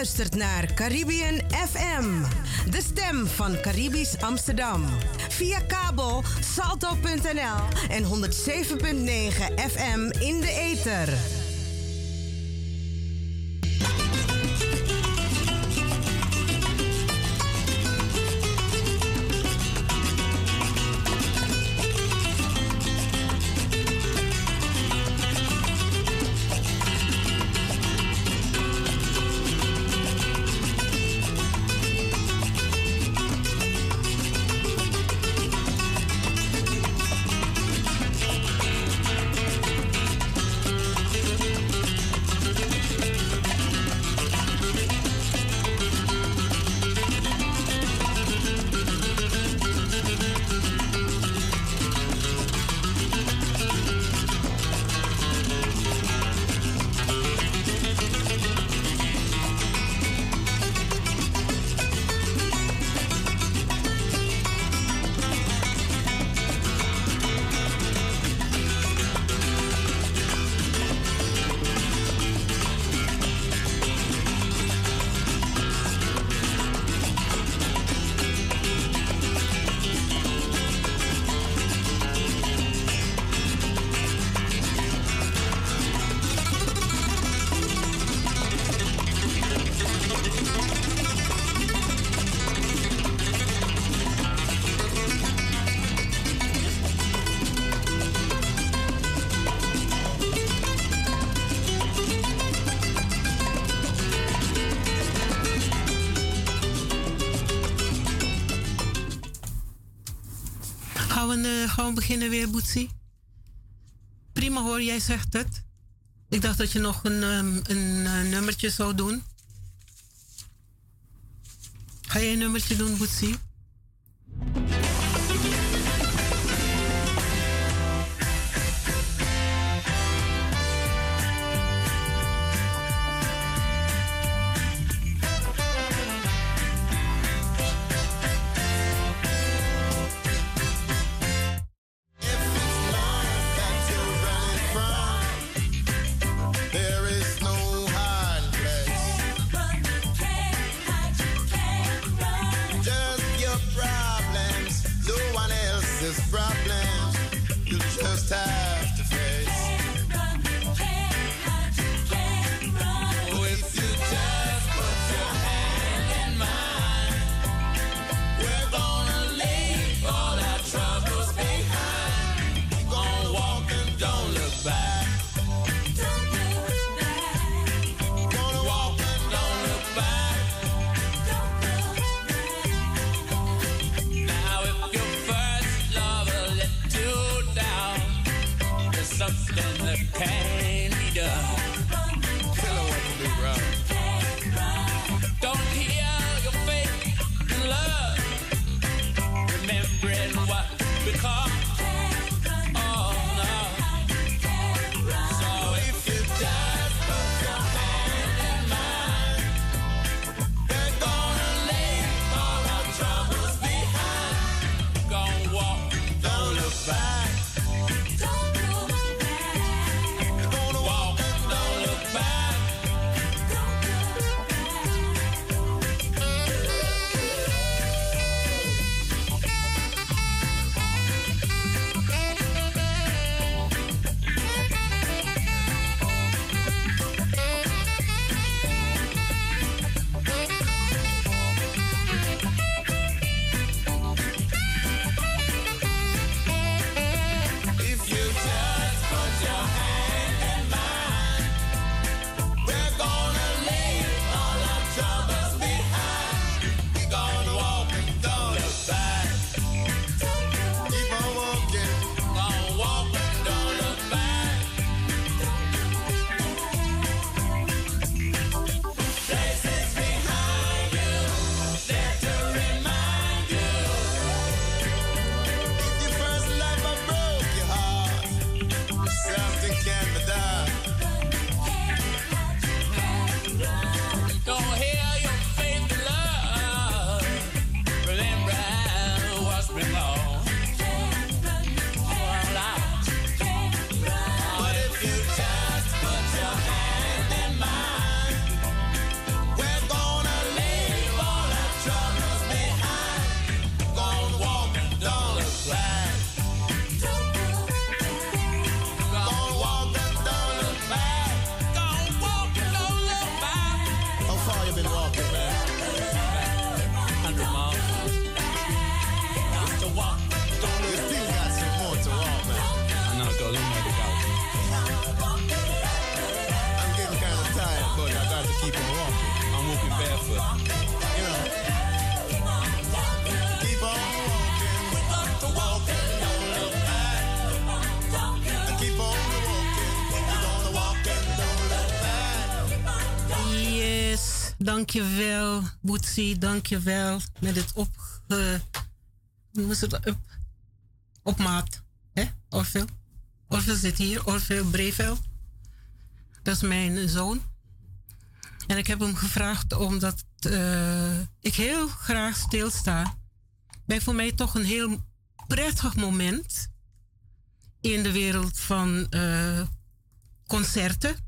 luistert naar Caribbean FM, de stem van Caribisch Amsterdam. Via kabel salto.nl en 107.9 FM in de ether. Gewoon beginnen weer, Boetsie. Prima hoor, jij zegt het. Ik dacht dat je nog een nummertje zou doen. Ga jij een nummertje doen, Boetsie? Just on walking. I'm walking barefoot. You know. Keep on walking. We got to walk and don't look back. And keep on walking. We're gonna walk and don't look back. Yes, dankjewel, Boetsie, dankjewel. Met het op maat. Hè, Orville? Orville zit hier, Orville Brevel. Dat is mijn zoon. En ik heb hem gevraagd omdat ik heel graag stilsta bij voor mij toch een heel prettig moment in de wereld van concerten.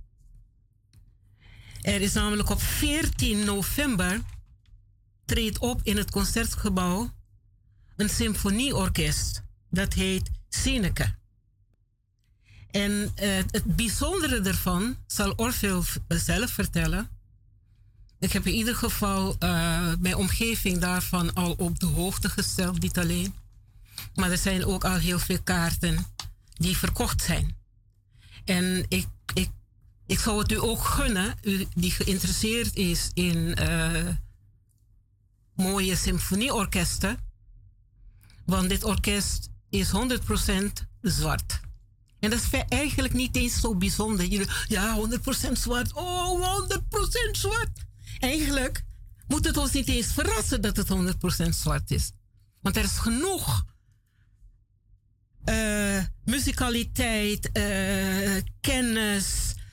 Er is namelijk op 14 november treedt op in het Concertgebouw een symfonieorkest. Dat heet Seneca. En het bijzondere ervan zal Orville zelf vertellen. Ik heb in ieder geval mijn omgeving daarvan al op de hoogte gesteld, niet alleen. Maar er zijn ook al heel veel kaarten die verkocht zijn. En ik zou het u ook gunnen, u die geïnteresseerd is in mooie symfonieorkesten. Want dit orkest is 100% zwart. En dat is eigenlijk niet eens zo bijzonder. Ja, 100% zwart. Oh, 100% zwart. Eigenlijk moet het ons niet eens verrassen dat het 100% zwart is. Want er is genoeg muzikaliteit, kennis,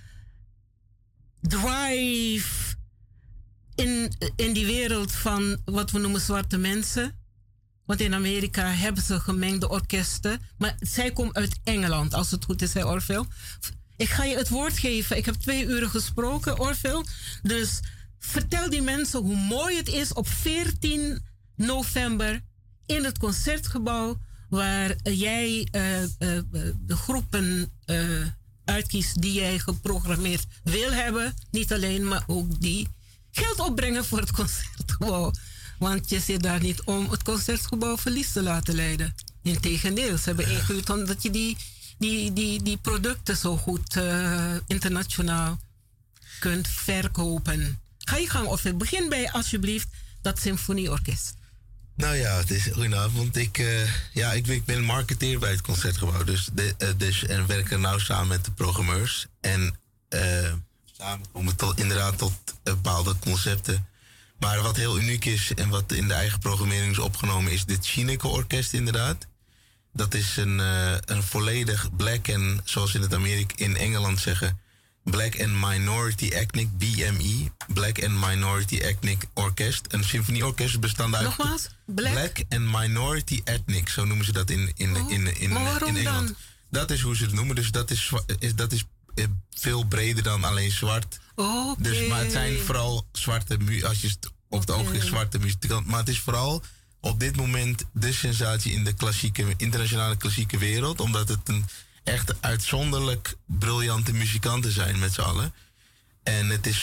drive in die wereld van wat we noemen zwarte mensen. Want in Amerika hebben ze gemengde orkesten. Maar zij komt uit Engeland, als het goed is, hè, Orville. Ik ga je het woord geven. Ik heb 2 uren gesproken, Orville. Dus vertel die mensen hoe mooi het is op 14 november in het Concertgebouw, waar jij de groepen uitkiest die jij geprogrammeerd wil hebben. Niet alleen, maar ook die geld opbrengen voor het Concertgebouw. Want je zit daar niet om het Concertgebouw verlies te laten leiden. Integendeel, ze hebben ingehuurd omdat je die producten zo goed internationaal kunt verkopen. Ga je gang, of begin bij alsjeblieft dat symfonieorkest. Nou ja, het is goedenavond. Ik ben marketeer bij het Concertgebouw. Dus en werk er nou samen met de programmeurs. En samen komen we inderdaad tot bepaalde concepten. Maar wat heel uniek is en wat in de eigen programmering is opgenomen, is dit Seneca-orkest inderdaad. Dat is een volledig black en, zoals in in Engeland zeggen, Black and Minority Ethnic, BME, Black and Minority Ethnic Orkest. Een symfonieorkest bestaande uit... Nogmaals? Black and Minority Ethnic, zo noemen ze dat in Engeland. Dan? Dat is hoe ze het noemen, dus dat is veel breder dan alleen zwart. Okay. Dus, maar het zijn vooral zwarte als je het op het oog is, zwarte muzikanten. Maar het is vooral op dit moment de sensatie in de internationale klassieke wereld, omdat het een echt uitzonderlijk briljante muzikanten zijn met z'n allen. En het is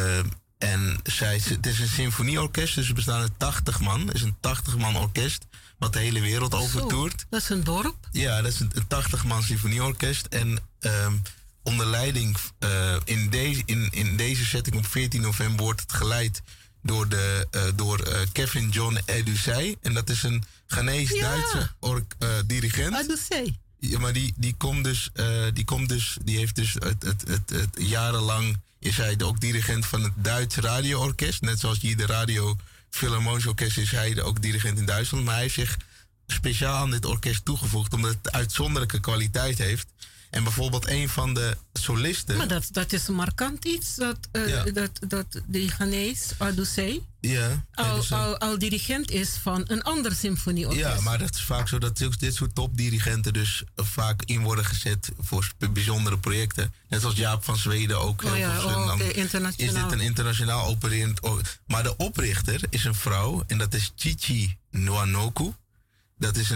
het is een symfonieorkest, dus we bestaan uit 80 man. Het is een 80-man orkest wat de hele wereld overtoert. Dat is een dorp? Ja, dat is een 80-man symfonieorkest. En onder leiding in deze setting op 14 november wordt het geleid door Kevin John Edusei. En dat is een Ghanese-Duitse dirigent. Edusei. Ja, maar die heeft dus het jarenlang is hij ook dirigent van het Duits radioorkest. Net zoals hier de Radio Philharmonisch Orkest is hij ook dirigent in Duitsland. Maar hij heeft zich speciaal aan dit orkest toegevoegd omdat het uitzonderlijke kwaliteit heeft. En bijvoorbeeld een van de solisten... Maar dat is markant iets, dat die Ghanese Edusei al dirigent is van een ander symfonieorkest. Ja, maar dat is vaak zo dat dit soort topdirigenten dus vaak in worden gezet voor bijzondere projecten. Net als Jaap van Zweden ook. Internationaal. Is dit een internationaal opererend... Maar de oprichter is een vrouw en dat is Chichi Nwanoku. Dat is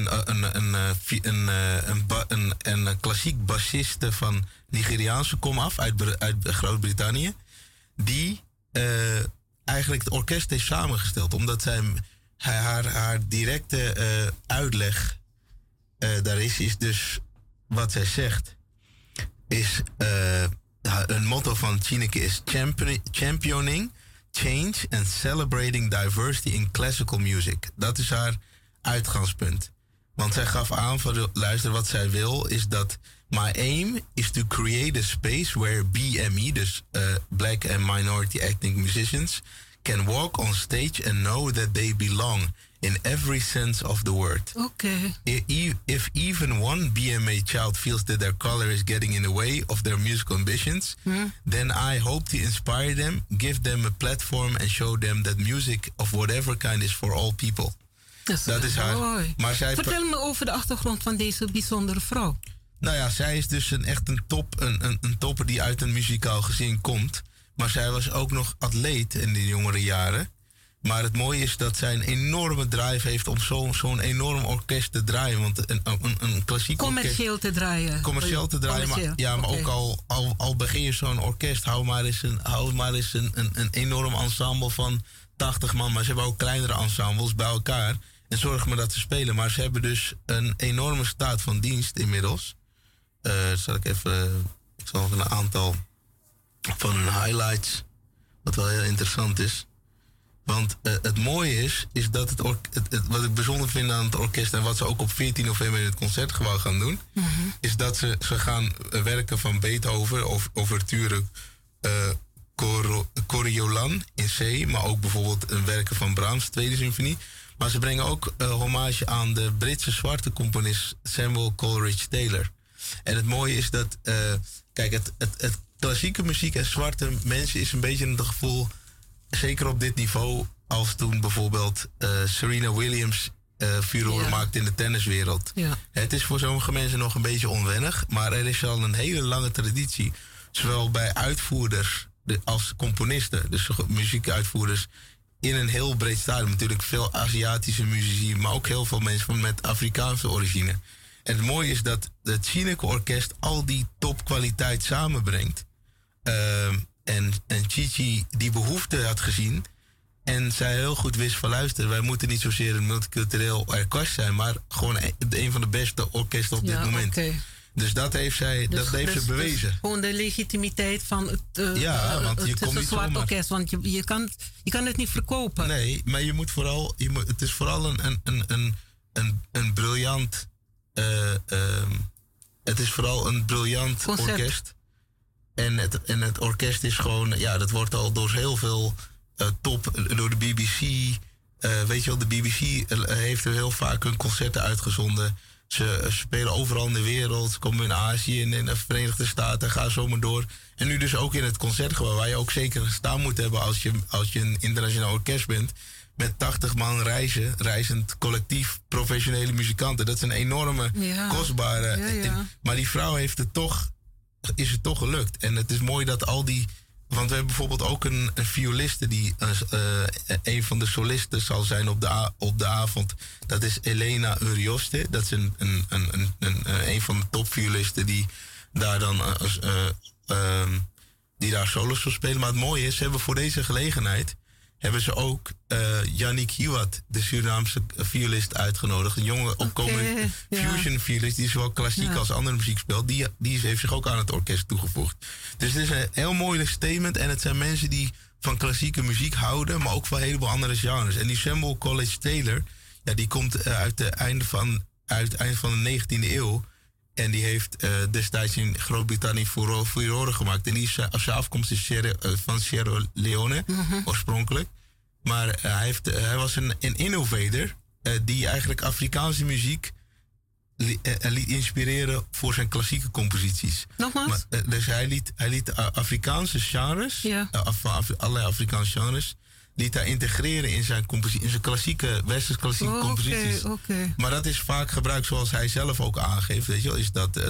een klassiek bassiste van Nigeriaanse komaf uit Groot-Brittannië. Die eigenlijk het orkest heeft samengesteld. Omdat haar directe uitleg daar is dus wat zij zegt. Is een motto van Chineke is championing, change and celebrating diversity in classical music. Dat is haar uitgangspunt. Want zij gaf aan van, luister, wat zij wil is dat my aim is to create a space where BME, dus Black and Minority Ethnic Musicians, can walk on stage and know that they belong in every sense of the word. Okay. If even one BMA child feels that their color is getting in the way of their musical ambitions, then I hope to inspire them, give them a platform and show them that music of whatever kind is for all people. Dat is haar. Mooi. Maar zij vertel me over de achtergrond van deze bijzondere vrouw. Nou ja, zij is dus echt een topper die uit een muzikaal gezin komt. Maar zij was ook nog atleet in de jongere jaren. Maar het mooie is dat zij een enorme drive heeft om zo'n enorm orkest te draaien. Want een klassiek commercieel orkest, te draaien. Commercieel te draaien, maar ook al begin je zo'n orkest, hou maar eens een enorm ensemble van 80 man. Maar ze hebben ook kleinere ensembles bij elkaar. En zorg maar dat ze spelen. Maar ze hebben dus een enorme staat van dienst inmiddels. Ik zal even een aantal van hun highlights, wat wel heel interessant is. Want het mooie is dat wat ik bijzonder vind aan het orkest en wat ze ook op 14 november in het concertgebouw gaan doen, is dat ze gaan werken van Beethoven of overture Coriolan in C, maar ook bijvoorbeeld een werken van Brahms, Tweede Symfonie. Maar ze brengen ook hommage aan de Britse zwarte componist Samuel Coleridge Taylor. En het mooie is dat, kijk, het klassieke muziek en zwarte mensen is een beetje het gevoel, zeker op dit niveau, als toen bijvoorbeeld Serena Williams furoren maakte in de tenniswereld. Ja. Het is voor sommige mensen nog een beetje onwennig, maar er is al een hele lange traditie, zowel bij uitvoerders als componisten, dus muziekuitvoerders, in een heel breed stadium. Natuurlijk veel Aziatische muzici, maar ook heel veel mensen met Afrikaanse origine. En het mooie is dat het Chineke Orkest al die topkwaliteit samenbrengt. En Chichi die behoefte had gezien. En zij heel goed wist van, luister, wij moeten niet zozeer een multicultureel orkest zijn, maar gewoon een van de beste orkesten op dit moment. Okay. Dus dat heeft zij ze bewezen. Dus gewoon de legitimiteit van het want je komt niet zwart orkest. Want je kan het niet verkopen. Nee, maar je moet vooral, het is vooral een briljant. Het is vooral een briljant orkest. En het orkest is gewoon, dat wordt al door heel veel door de BBC. Weet je wel, de BBC heeft er heel vaak hun concerten uitgezonden. Ze spelen overal in de wereld. Ze komen in Azië en in de Verenigde Staten. Gaan zo maar door. En nu dus ook in het concertgebouw, waar je ook zeker gestaan moet hebben als je een internationaal orkest bent. Met 80 man reizend collectief professionele muzikanten. Dat is een enorme, kostbare. Maar die vrouw is het toch gelukt. En het is mooi dat al die. Want we hebben bijvoorbeeld ook een violiste die een van de solisten zal zijn op de avond. Dat is Elena Urioste. Dat is een van de topviolisten die daar dan die daar solos zal spelen. Maar het mooie is, ze hebben voor deze gelegenheid hebben ze ook Yannick Hiwat, de Surinaamse violist, uitgenodigd. Een jonge opkomende fusion violist die zowel klassiek als andere muziek speelt. Die heeft zich ook aan het orkest toegevoegd. Dus het is een heel mooi statement. En het zijn mensen die van klassieke muziek houden, maar ook van een heleboel andere genres. En die Samuel Coleridge Taylor, die komt uit het eind van de 19e eeuw. En die heeft destijds in Groot-Brittannië furoren gemaakt. En die is afkomstig van Sierra Leone, oorspronkelijk. Maar hij was een innovator die eigenlijk Afrikaanse muziek liet inspireren voor zijn klassieke composities. Nogmaals? Dus hij liet Afrikaanse genres, allerlei Afrikaanse genres, liet hij integreren in zijn klassieke, westers klassieke composities. Okay. Maar dat is vaak gebruikt zoals hij zelf ook aangeeft, weet je wel, is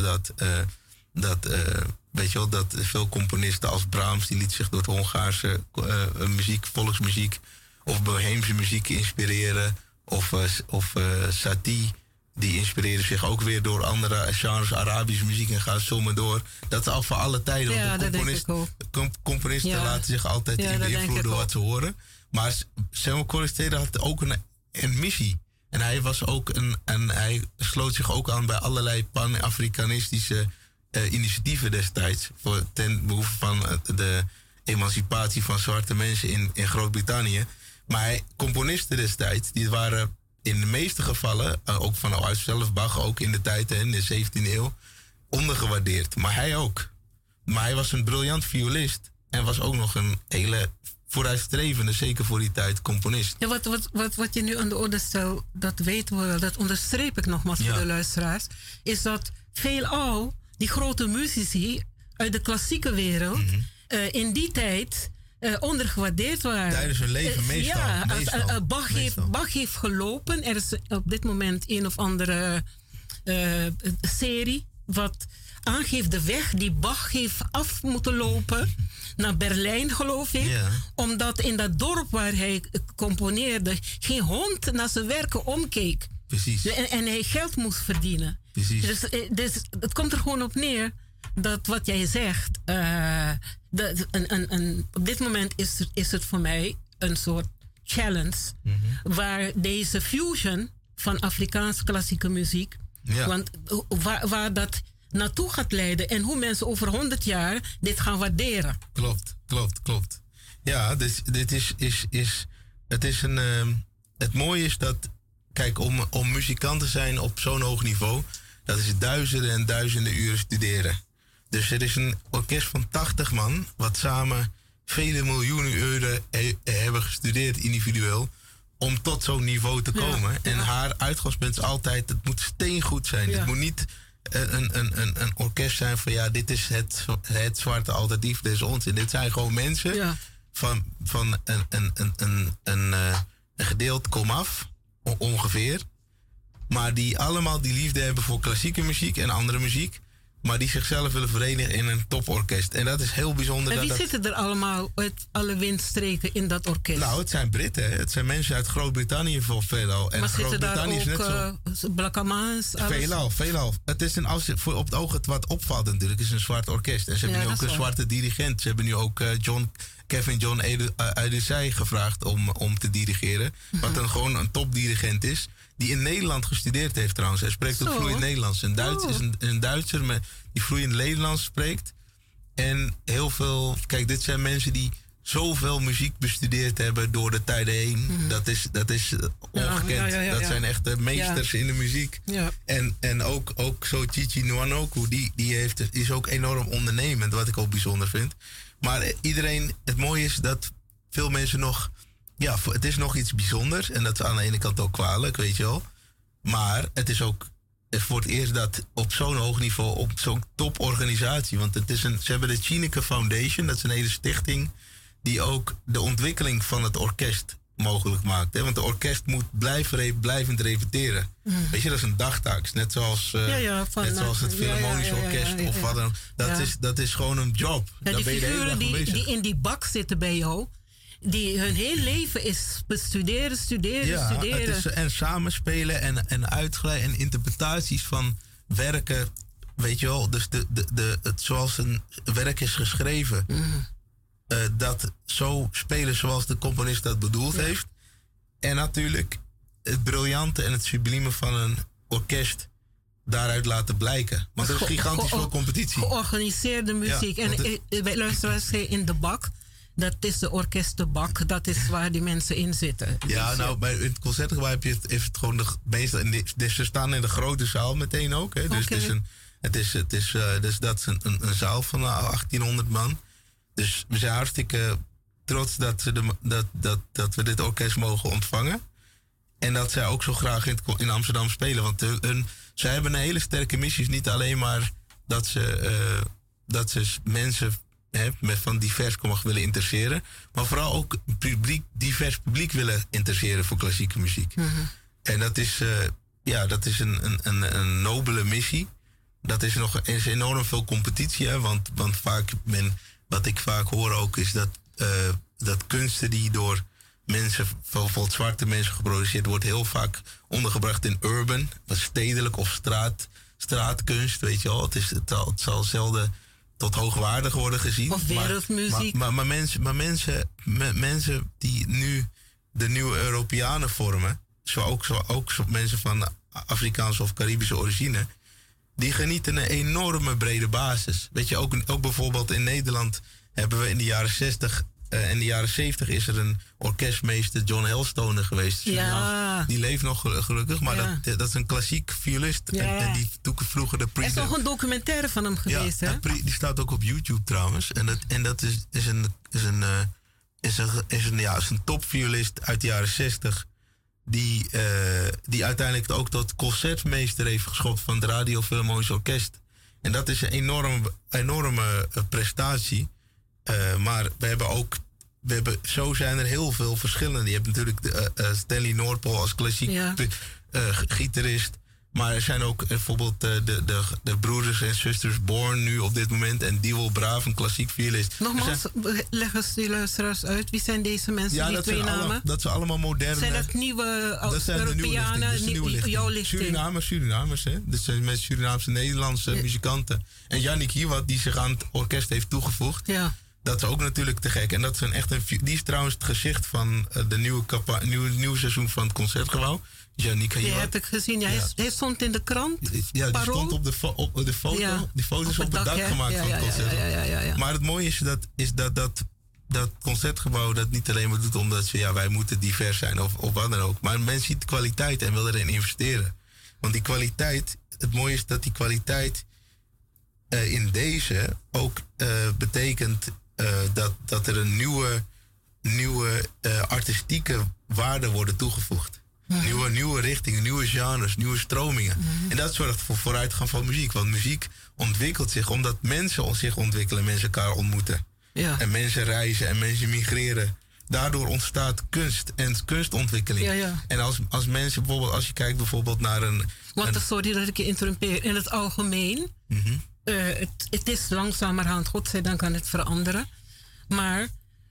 weet je wel, dat veel componisten als Brahms, die liet zich door het Hongaarse muziek, volksmuziek of boheemse muziek inspireren. Of Satie, die inspireerde zich ook weer door andere genres, Arabische muziek en gaat zo maar door. Dat is al voor alle tijden. Ja, want componisten laten zich altijd beïnvloeden door wat ze horen. Maar Samuel Coleridge Taylor had ook een missie. En hij was ook hij sloot zich ook aan bij allerlei pan-Afrikanistische initiatieven destijds ten behoeve van de emancipatie van zwarte mensen in Groot-Brittannië. Maar componisten destijds, die waren in de meeste gevallen, ook vanuit zelf Bach, ook in de tijd, in de 17e eeuw, ondergewaardeerd. Maar hij ook. Maar hij was een briljant violist en was ook nog een hele vooruitstrevende, zeker voor die tijd, componist. Ja, wat je nu aan de orde stelt, dat weten we wel, dat onderstreep ik nogmaals voor de luisteraars, is dat veelal die grote muzici uit de klassieke wereld in die tijd ondergewaardeerd waren. Tijdens hun leven meestal. Ja, Bach heeft gelopen. Er is op dit moment een of andere serie wat aangeeft de weg die Bach heeft af moeten lopen naar Berlijn, geloof ik. Ja. Omdat in dat dorp waar hij componeerde geen hond naar zijn werken omkeek. Precies. En hij geld moest verdienen. Precies. Dus het komt er gewoon op neer dat wat jij zegt, op dit moment is het voor mij een soort challenge. Waar deze fusion van Afrikaanse klassieke muziek, want waar dat naartoe gaat leiden en hoe mensen over 100 jaar dit gaan waarderen. Klopt. Ja, dus dit is het mooie is dat, kijk, om muzikant te zijn op zo'n hoog niveau, dat is duizenden en duizenden uren studeren. Dus er is een orkest van 80 man, wat samen vele miljoenen uren hebben gestudeerd individueel, om tot zo'n niveau te komen. Ja. En haar uitgangspunt is altijd, het moet steengoed zijn. Ja. Het moet niet een orkest zijn van dit is het zwarte alternatief, dit is onzin. Dit zijn gewoon mensen van een gedeelte komaf, ongeveer. Maar die allemaal die liefde hebben voor klassieke muziek en andere muziek. Maar die zichzelf willen verenigen in een toporkest. En dat is heel bijzonder. En wie zitten er allemaal uit alle windstreken in dat orkest? Nou, het zijn Britten. Het zijn mensen uit Groot-Brittannië veelal. En maar zitten daar ook Blakamaans? Veelal. Het is op het oog wat opvalt natuurlijk. Het is een zwart orkest. En ze hebben nu ook een zwarte dirigent. Ze hebben nu ook Kevin John Edusei gevraagd om te dirigeren. Wat gewoon een topdirigent is. Die in Nederland gestudeerd heeft trouwens. Hij spreekt ook vloeiend Nederlands. Is een Duitser die vloeiend Nederlands spreekt. En heel veel... Kijk, dit zijn mensen die zoveel muziek bestudeerd hebben door de tijden heen. Dat is ongekend. Dat zijn echt de meesters in de muziek. Ja. En ook zo Chichi Nwanoku, die is ook enorm ondernemend, wat ik ook bijzonder vind. Maar het mooie is dat veel mensen nog... Ja, het is nog iets bijzonders. En dat is aan de ene kant ook kwalijk, weet je wel. Maar het is ook voor het eerst dat op zo'n hoog niveau, op zo'n toporganisatie. Want ze hebben de Chineke Foundation, dat is een hele stichting die ook de ontwikkeling van het orkest mogelijk maakt. Hè? Want het orkest moet blijvend repeteren. Weet je, dat is een dagtaak. Net zoals het Philharmonisch Orkest of wat dan. Dat is gewoon een job. Ja, die figuren die in die bak zitten bij jou, die hun hele leven is bestuderen. En samenspelen en uitgeleid en interpretaties van werken. Weet je wel, dus zoals een werk is geschreven. Dat zo spelen zoals de componist dat bedoeld heeft. En natuurlijk het briljante en het sublieme van een orkest daaruit laten blijken. Want er is gigantisch veel competitie. Georganiseerde muziek. Ja, en bij luisteraars in de bak. Dat is de orkestenbak. Dat is waar die mensen in zitten. Ja, nou, bij het concertgebouw heb je het gewoon de meeste. Dus ze staan in de grote zaal meteen ook. Hè. Dus dus dat is een zaal van 1800 man. Dus we zijn hartstikke trots dat we dit orkest mogen ontvangen. En dat zij ook zo graag in Amsterdam spelen. Want zij hebben een hele sterke missie. Niet alleen maar dat ze mensen van divers komaf willen interesseren. Maar vooral ook divers publiek willen interesseren voor klassieke muziek. En dat is een nobele missie. Dat is nog is enorm veel competitie. Hè? Want wat ik vaak hoor ook is dat kunsten die door mensen, bijvoorbeeld zwarte mensen geproduceerd, wordt heel vaak ondergebracht in urban, stedelijk of straatkunst, weet je wel. Het zal zelden tot hoogwaardig worden gezien. Of wereldmuziek. Maar mensen die nu de nieuwe Europeanen vormen, ook mensen van Afrikaanse of Caribische origine, die genieten een enorme brede basis. Weet je, ook bijvoorbeeld in Nederland hebben we in de jaren 60 en de jaren 70 is er een orkestmeester, John Helstone, geweest. Ja. Die leeft nog gelukkig, maar dat is een klassiek violist. Ja. En die doet vroeger de Er is nog een documentaire van hem geweest, hè? Die staat ook op YouTube trouwens. En dat is een topviolist uit de jaren 60. Die uiteindelijk ook tot concertmeester heeft geschopt van het Radio Philharmonisch Orkest. En dat is een enorme prestatie. Maar zo zijn er heel veel verschillende. Je hebt natuurlijk Stanley Noordpool als klassiek gitarist. Maar er zijn ook bijvoorbeeld de broeders en zusters Born nu op dit moment. En Dievel Braaf, een klassiek violist. Nogmaals, leg eens die luisteraars uit. Wie zijn deze mensen, die twee namen? Dat zijn allemaal moderne... Zijn dat nieuwe Europeanen? Jouw lichting? Surinamers, hè? Dat zijn met Surinaamse Nederlandse muzikanten. En Yannick Hiwat, die zich aan het orkest heeft toegevoegd. Ja. Dat is ook natuurlijk te gek. En dat is die is trouwens het gezicht van de nieuwe seizoen van het Concertgebouw. Yannick Hiwat. Die heb ik gezien. Ja, hij stond in de krant. Ja, die stond op de foto. Ja. Die foto is op het dak gemaakt van het Concertgebouw. Ja. Maar het mooie is dat Concertgebouw dat niet alleen maar doet omdat wij moeten divers zijn of wat dan ook. Maar mensen zien de kwaliteit en willen erin investeren. Want die kwaliteit, het mooie is dat die kwaliteit in deze ook betekent dat er een nieuwe artistieke waarden worden toegevoegd. Nieuwe richtingen, nieuwe genres, nieuwe stromingen. En dat zorgt voor vooruitgang van muziek. Want muziek ontwikkelt zich omdat mensen zich ontwikkelen, mensen elkaar ontmoeten. Ja. En mensen reizen en mensen migreren. Daardoor ontstaat kunst en kunstontwikkeling. Ja. En als mensen bijvoorbeeld, als je kijkt bijvoorbeeld naar sorry dat ik je interrumpeer. In het algemeen, het is langzamerhand, godzijdank aan het veranderen. Maar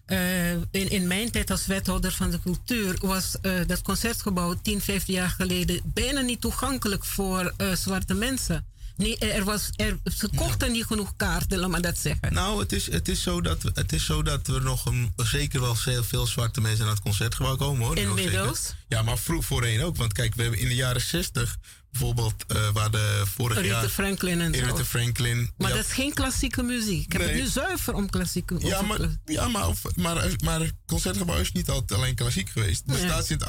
in mijn tijd als wethouder van de cultuur was dat Concertgebouw 10, 15 jaar geleden bijna niet toegankelijk voor zwarte mensen. Nee, ze kochten niet genoeg kaarten, laat maar dat zeggen. Nou, het is zo dat er nog zeker wel veel zwarte mensen naar het Concertgebouw komen, hoor. Inmiddels? Ja, maar voorheen ook. Want kijk, we hebben in de jaren 60 bijvoorbeeld, waar de vorig jaar... Franklin en zo. Aretha Franklin. Maar dat is geen klassieke muziek. Ik heb het nu zuiver om klassieke muziek. Maar het Concertgebouw is niet altijd alleen klassiek geweest. Het bestaat sinds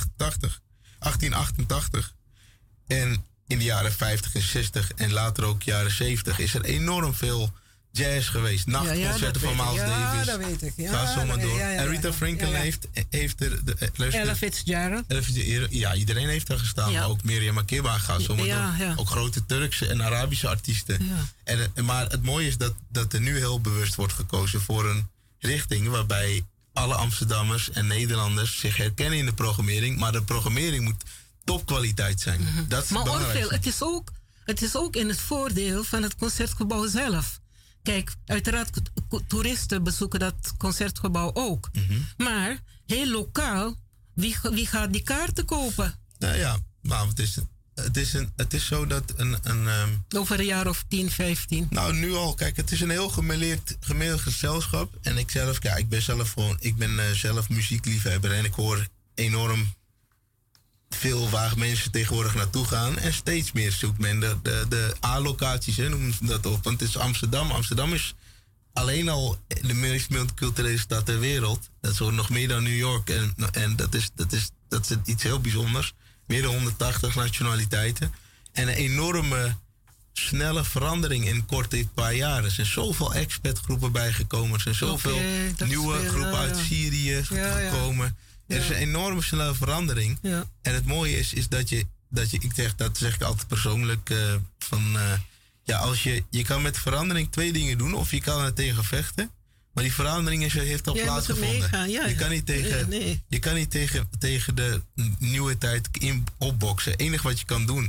1888. En in de jaren 50 en 60 en later ook jaren 70 is er enorm veel jazz geweest. Nachtconcerten van Miles Davis. Ja, dat weet ik. Ga zo maar door. Aretha Franklin heeft er... Ella Fitzgerald. Ja, iedereen heeft er gestaan. Maar ook Miriam Makeba gaat zo maar door. Ook grote Turkse en Arabische artiesten. Ja. Maar het mooie is dat er nu heel bewust wordt gekozen voor een richting waarbij alle Amsterdammers en Nederlanders zich herkennen in de programmering. Maar de programmering moet topkwaliteit zijn. Dat is maar Orville, het is ook in het voordeel van het Concertgebouw zelf. Kijk, uiteraard toeristen bezoeken dat Concertgebouw ook. Maar heel lokaal, wie gaat die kaarten kopen? Nou ja, maar het is zo dat over een jaar of 10, 15. Nou, nu al. Kijk, het is een heel gemiddeld gezelschap. En ik ben zelf muziekliefhebber. En ik hoor enorm veel waar mensen tegenwoordig naartoe gaan. En steeds meer zoekt men de A-locaties, noemen ze dat op. Want het is Amsterdam. Amsterdam is alleen al de meest multiculturele stad ter wereld. Dat is nog meer dan New York. En dat is iets heel bijzonders. Meer dan 180 nationaliteiten. En een enorme snelle verandering in korte paar jaar. Er zijn zoveel expatgroepen bijgekomen. Er zijn zoveel nieuwe groepen uit Syrië gekomen. Er is een enorme snelle verandering. Ja. En het mooie is dat je dat zeg ik altijd persoonlijk, als je kan met verandering twee dingen doen. Of je kan er tegen vechten. Maar die verandering heeft al plaatsgevonden. Je kan niet tegen de nieuwe tijd opboksen. Het enige wat je kan doen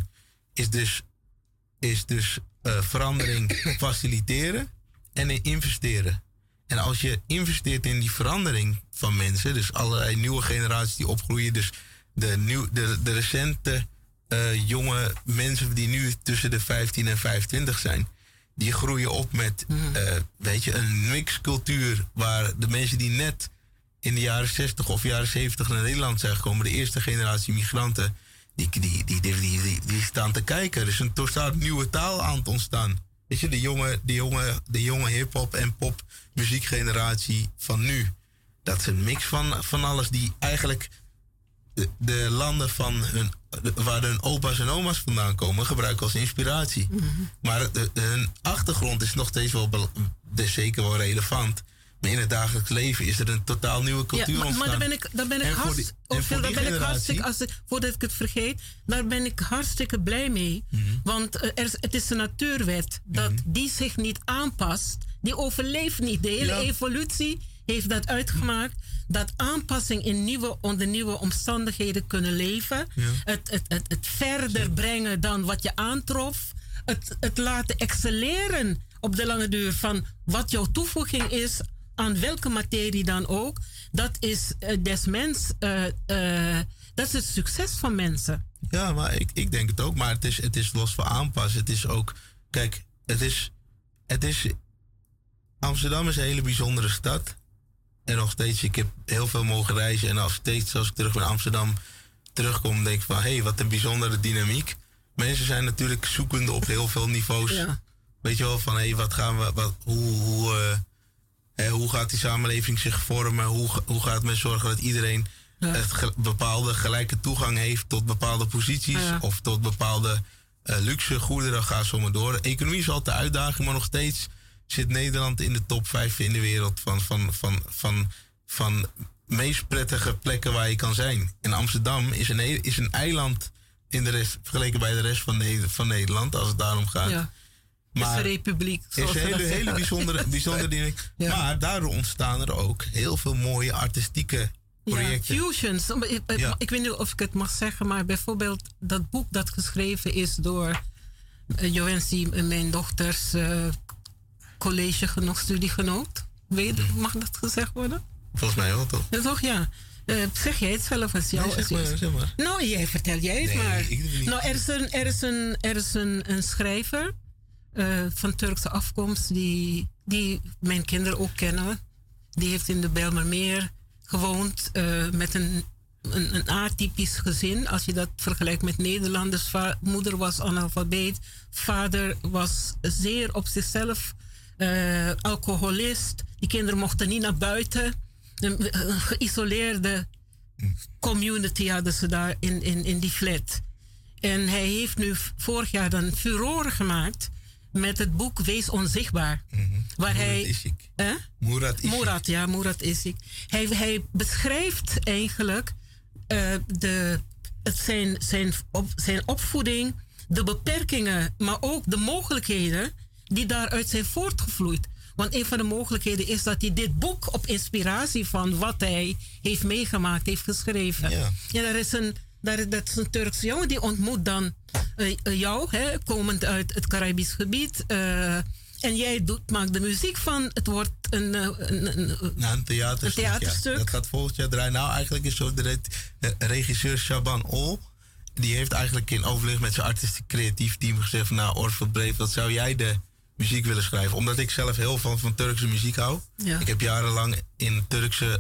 is dus verandering faciliteren en investeren. En als je investeert in die verandering van mensen, dus allerlei nieuwe generaties die opgroeien, dus de recente jonge mensen die nu tussen de 15 en 25 zijn, die groeien op met een mixcultuur waar de mensen die net in de jaren 60 of jaren 70 naar Nederland zijn gekomen, de eerste generatie migranten, die staan te kijken. Er is een totaal nieuwe taal aan het ontstaan. Weet je, de jonge hip-hop en pop muziekgeneratie van nu. Dat is een mix van alles die eigenlijk de landen waar hun opa's en oma's vandaan komen, gebruiken als inspiratie. Mm-hmm. Maar hun achtergrond is nog steeds wel zeker wel relevant. Maar in het dagelijks leven is er een totaal nieuwe cultuur ontstaan. Maar daar ben ik hartstikke, voordat ik het vergeet, daar ben ik hartstikke blij mee. Mm-hmm. Want het is een natuurwet dat die zich niet aanpast, die overleeft niet. De hele evolutie heeft dat uitgemaakt. Dat aanpassing onder nieuwe omstandigheden kunnen leven. Ja. Het verder brengen dan wat je aantrof. Het laten excelleren op de lange duur van wat jouw toevoeging is aan welke materie dan ook. Dat is dat is het succes van mensen. Ja, maar ik denk het ook. Maar het is los van aanpassen. Het is ook... Kijk, het is Amsterdam is een hele bijzondere stad. En nog steeds, ik heb heel veel mogen reizen. En als ik terug in Amsterdam terugkom, denk ik van... Hé, wat een bijzondere dynamiek. Mensen zijn natuurlijk zoekende op heel veel niveaus. Ja. Weet je wel, van hoe gaat die samenleving zich vormen? Hoe gaat men zorgen dat iedereen bepaalde gelijke toegang heeft tot bepaalde posities? Ja. Of tot bepaalde luxe goederen, ga zo maar door. De economie is altijd de uitdaging, maar nog steeds zit Nederland in de top 5 in de wereld van meest prettige plekken waar je kan zijn. En Amsterdam is een eiland vergeleken bij de rest van Nederland, als het daarom gaat. Ja. Maar is een republiek. Het is een hele bijzondere dingen. Ja. Maar daardoor ontstaan er ook heel veel mooie artistieke projecten. Ja, fusions. Ik weet niet of ik het mag zeggen, maar bijvoorbeeld dat boek dat geschreven is door Joensi, mijn dochters studiegenoot. Mag dat gezegd worden? Volgens mij wel, toch? Ja, toch, ja. Zeg jij het zelf als jou? Nee, zeg maar. Nou, vertel jij het maar. Nou, er is een schrijver van Turkse afkomst die mijn kinderen ook kennen. Die heeft in de Bijlmermeer gewoond met een atypisch gezin. Als je dat vergelijkt met Nederlanders. Moeder was analfabeet. Vader was zeer op zichzelf alcoholist. Die kinderen mochten niet naar buiten. Een geïsoleerde community hadden ze daar in die flat. En hij heeft nu vorig jaar dan furoren gemaakt met het boek Wees Onzichtbaar. Mm-hmm. Waar Murat Isik. Hij beschrijft eigenlijk zijn opvoeding, de beperkingen, maar ook de mogelijkheden die daaruit zijn voortgevloeid. Want een van de mogelijkheden is dat hij dit boek op inspiratie van wat hij heeft meegemaakt, heeft geschreven. Ja. Ja, dat is een Turkse jongen die ontmoet dan jou, komend uit het Caribisch gebied. En jij maakt de muziek van. Het wordt een theaterstuk. Ja. Dat gaat volgend jaar draaien. Nou, eigenlijk is zo de regisseur Shaban Ol. Die heeft eigenlijk in overleg met zijn artistiek creatief team gezegd van, nou, Orfel Breef, wat zou jij de muziek willen schrijven? Omdat ik zelf heel van Turkse muziek hou. Ja. Ik heb jarenlang in Turkse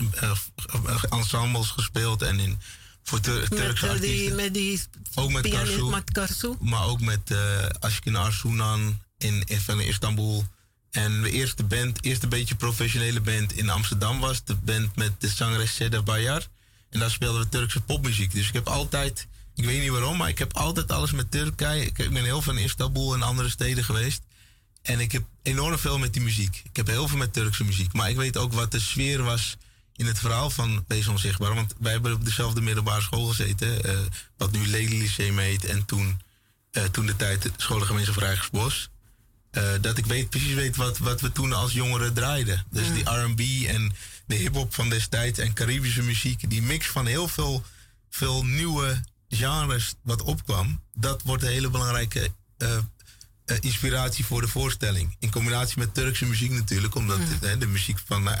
ensembles gespeeld en voor Turkse artiesten. Ook met Karsu. Maar ook met Ashkin Arsunan van Istanbul. En de eerste beetje professionele band in Amsterdam was de band met de zangeres Seda Bayar. En daar speelden we Turkse popmuziek. Dus ik heb altijd, ik weet niet waarom, maar ik heb altijd alles met Turkije. Ik ben heel veel in Istanbul en andere steden geweest. En ik heb enorm veel met die muziek. Ik heb heel veel met Turkse muziek. Maar ik weet ook wat de sfeer was in het verhaal van Wees Onzichtbaar. Want wij hebben op dezelfde middelbare school gezeten. Wat nu Lely Lyceum heet. En toen de tijd Scholengemeenschap Rijkersbos. Dat ik precies weet wat we toen als jongeren draaiden. Dus die R&B en de hiphop van destijds en Caribische muziek. Die mix van heel veel nieuwe genres wat opkwam. Dat wordt een hele belangrijke inspiratie voor de voorstelling. In combinatie met Turkse muziek natuurlijk. Omdat de muziek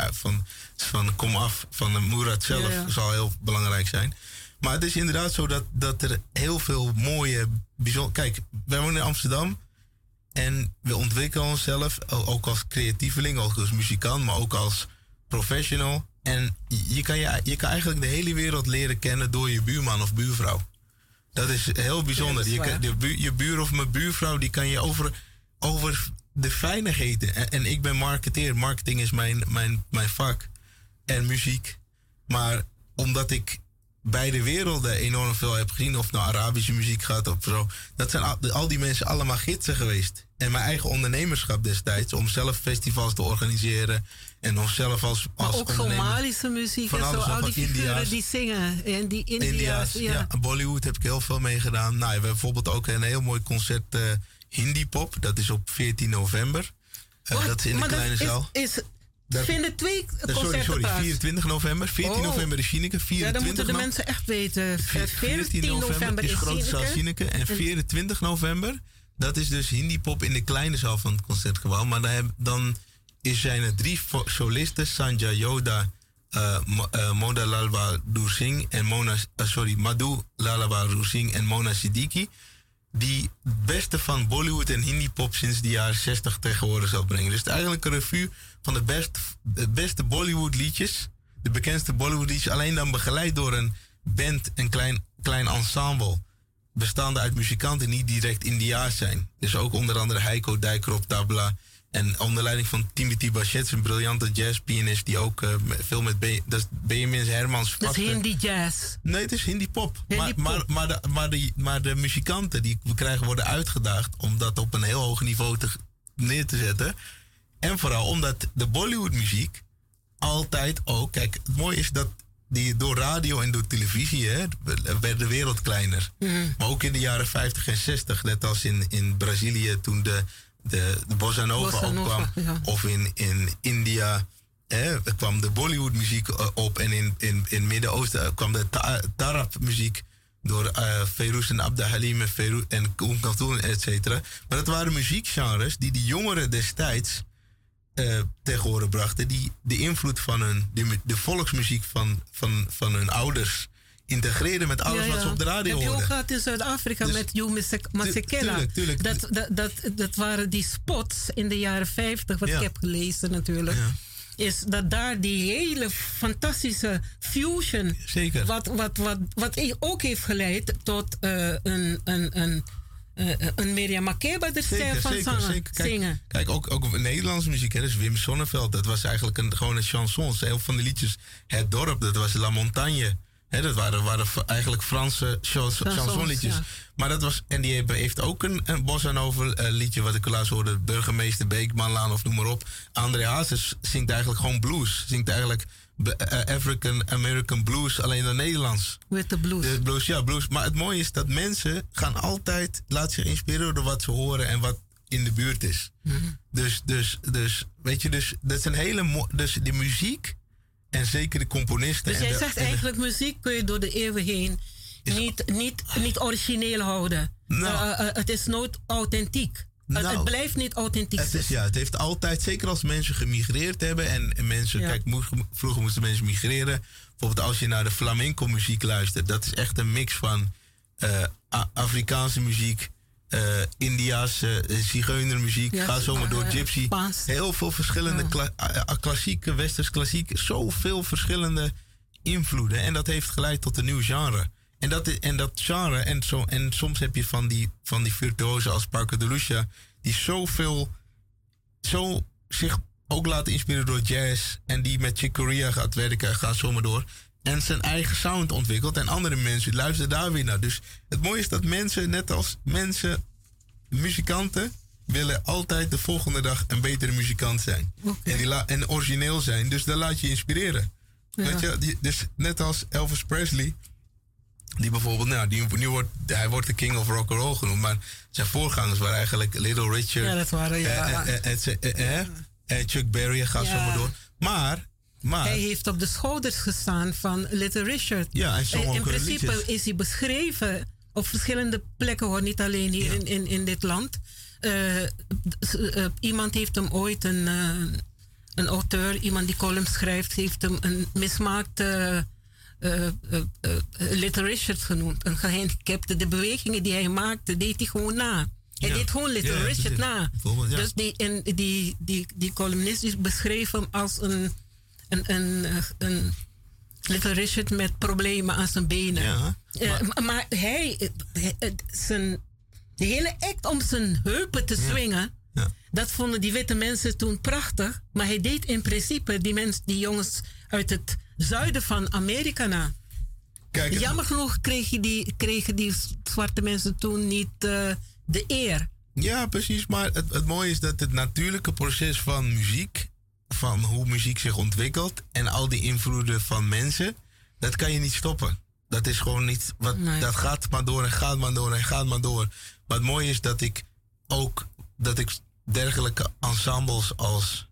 van Kom Af van Murat zelf zal heel belangrijk zijn. Maar het is inderdaad zo dat er heel veel mooie... Kijk, wij wonen in Amsterdam. En we ontwikkelen onszelf ook als creatieveling, ook als muzikant, maar ook als professional. En je kan eigenlijk de hele wereld leren kennen door je buurman of buurvrouw. Dat is heel bijzonder. Ja, dat is Je buur of mijn buurvrouw, die kan je over de fijnigheden. En ik ben marketeer. Marketing is mijn vak. En muziek. Maar omdat ik beide werelden enorm veel heb gezien, of nou Arabische muziek gaat of zo, dat zijn al die mensen allemaal gidsen geweest. En mijn eigen ondernemerschap destijds, om zelf festivals te organiseren en om zelf als maar ook ondernemer, Somalische muziek en zo, al die figuren die zingen. En die India's, ja. Bollywood heb ik heel veel meegedaan. Nou, we hebben bijvoorbeeld ook een heel mooi concert Hindi Pop. Dat is op 14 november. Dat is in de kleine zaal. Vinden twee concerten plaats? 24 november. 14 november is Sineke. Ja, dan moeten de mensen echt weten. 14 november is grote Sineke. En 24 november, dat is dus Hindi Pop in de kleine zaal van het Concertgebouw. Maar dan zijn er 3 solisten. Sanjay Yoda, Moda Lalwa Singh en Madhu Lalwa Singh en Mona Siddiqui. Die het beste van Bollywood en Hindi Pop sinds de jaren 60 tegenwoordig zal brengen. Dus het is eigenlijk een revue van de beste Bollywood liedjes. De bekendste Bollywood liedjes. Alleen dan begeleid door een band, een klein ensemble. Bestaande uit muzikanten die niet direct Indiaas zijn. Dus ook onder andere Heiko Dijker op tabla. En onder leiding van Timothy Bachet, een briljante jazzpianist die ook veel met Benjamin Hermans. Dat is Hindi jazz. Nee, het is Hindi pop. Maar de muzikanten die we krijgen worden uitgedaagd om dat op een heel hoog niveau neer te zetten. En vooral omdat de Bollywood muziek altijd ook... Kijk, het mooie is dat door radio en door televisie werd de wereld kleiner. Maar ook in de jaren 50 en 60, net als in Brazilië toen de bossa nova opkwam. Ja. Of in India kwam de Bollywood muziek op. En in het Midden-Oosten kwam de Tarab muziek door Ferouz en Abdul Halim en Koum Kaltoum, et cetera. Maar dat waren muziekgenres die de jongeren destijds tegenwoordig brachten. Die de invloed van de volksmuziek van hun ouders integreerden met alles wat ze op de radio hoorden. Dat heb je ook gehad in Zuid-Afrika met Hugh Masekela. Tuurlijk. Dat waren die spots in de jaren 50, wat ik heb gelezen natuurlijk. Ja. Is dat daar die hele fantastische fusion... Zeker. Wat ook heeft geleid tot een Miriam Makeba de stijl van zingen. Kijk, ook Nederlandse muziek. Dus Wim Sonneveld, dat was eigenlijk gewoon een chanson. Heel veel van de liedjes. Het Dorp, dat was La Montagne. Dat waren eigenlijk Franse chansonliedjes. Ja. Maar dat was, en die heeft ook een bossa nova liedje wat ik laatst hoorde. Burgemeester Beekmanlaan of noem maar op. André Hazes zingt eigenlijk gewoon blues. Zingt eigenlijk African American blues, alleen dan Nederlands. Met de blues. De blues, ja, blues. Maar het mooie is dat mensen gaan altijd laten zich inspireren door wat ze horen en wat in de buurt is. Mm-hmm. Dus weet je, dus dat is een hele dus de muziek. En zeker de componisten. Dus jij zegt eigenlijk muziek kun je door de eeuwen heen niet origineel houden. Het is nooit authentiek. Het blijft niet authentiek. Het heeft altijd, zeker als mensen gemigreerd hebben. En mensen, kijk, vroeger moesten mensen migreren. Bijvoorbeeld als je naar de flamenco muziek luistert. Dat is echt een mix van Afrikaanse muziek. Indiaanse zigeunermuziek, ga zomaar door, gypsy. Heel veel verschillende klassieke, westers klassiek, zoveel verschillende invloeden. En dat heeft geleid tot een nieuw genre. En dat genre, en soms heb je van die virtuozen als Paco de Lucia, die zo zich ook laten inspireren door jazz. En die met Chick Corea gaat werken, gaat zomaar door. En zijn eigen sound ontwikkelt. En andere mensen luisteren daar weer naar. Dus het mooie is dat mensen, net als muzikanten, willen altijd de volgende dag een betere muzikant zijn. Okay. En origineel zijn. Dus dan laat je inspireren. Ja. Weet je, dus net als Elvis Presley. Die bijvoorbeeld, hij wordt de king of rock and roll genoemd. Maar zijn voorgangers waren eigenlijk Little Richard. Ja, dat waren, en Chuck Berry gaat zomaar door. Maar hij heeft op de schouders gestaan van Little Richard. Ja, en in principe is hij beschreven op verschillende plekken, hoor, niet alleen hier in dit land. Iemand heeft hem ooit, een auteur, iemand die columns schrijft, heeft hem een mismaakte Little Richard genoemd. Een gehandicapte. De bewegingen die hij maakte, deed hij gewoon na. Hij deed gewoon Little Richard na. Dus die columnist beschreef hem als een Little Richard met problemen aan zijn benen. Ja, Maar hij, de hele act om zijn heupen te swingen, dat vonden die witte mensen toen prachtig. Maar hij deed in principe die jongens uit het zuiden van Amerika na. Kijk, Jammer genoeg kregen die zwarte mensen toen niet de eer. Ja, precies. Maar het mooie is dat het natuurlijke proces van muziek, van hoe muziek zich ontwikkelt en al die invloeden van mensen, dat kan je niet stoppen. Dat is gewoon niet, dat gaat maar door en gaat maar door en gaat maar door. Maar het mooie is dat ik dergelijke ensembles als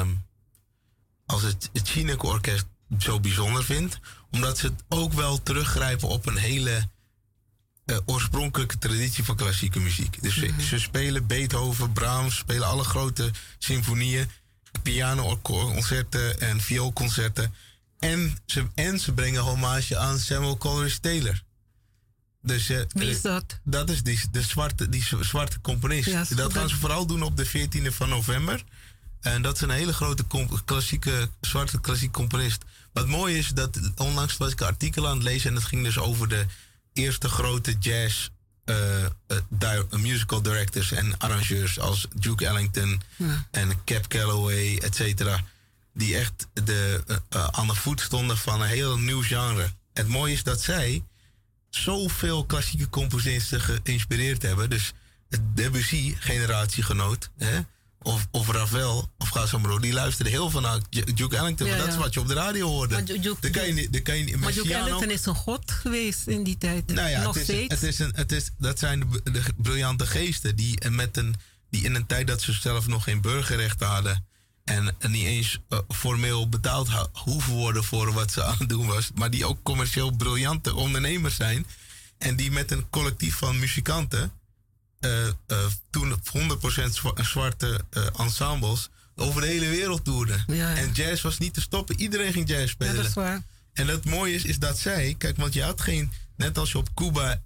het Chineke Orkest zo bijzonder vind, omdat ze het ook wel teruggrijpen op een hele oorspronkelijke traditie van klassieke muziek. Dus ze spelen Beethoven, Brahms, spelen alle grote symfonieën, pianoconcerten en vioolconcerten. En ze brengen hommage aan Samuel Coleridge Taylor. Dus, wie is dat? Dat is die zwarte componist. Ja, dat gaan ze vooral doen op de 14e van november. En dat is een hele grote zwarte klassieke componist. Wat mooi is, dat onlangs was ik een artikel aan het lezen en het ging dus over de eerste grote jazz musical directors en arrangeurs als Duke Ellington en Cab Calloway, et cetera. Die echt aan de voet stonden van een heel nieuw genre. Het mooie is dat zij zoveel klassieke componisten geïnspireerd hebben. Dus het Debussy-generatiegenoot, of Ravel, of ga zo maar door, die luisterde heel veel naar Duke Ellington. Ja, dat is wat je op de radio hoorde. Maar Duke Ellington is een god geweest in die tijd. Nou ja, nog steeds. Dat zijn de briljante geesten die in een tijd dat ze zelf nog geen burgerrechten hadden en niet eens formeel betaald hoeven worden voor wat ze aan het doen was, maar die ook commercieel briljante ondernemers zijn en die met een collectief van muzikanten toen 100% zwarte ensembles over de hele wereld toerden. Ja. En jazz was niet te stoppen. Iedereen ging jazz spelen. Ja, dat is waar. En het mooie is dat zij, kijk, want je had geen, net als je op Cuba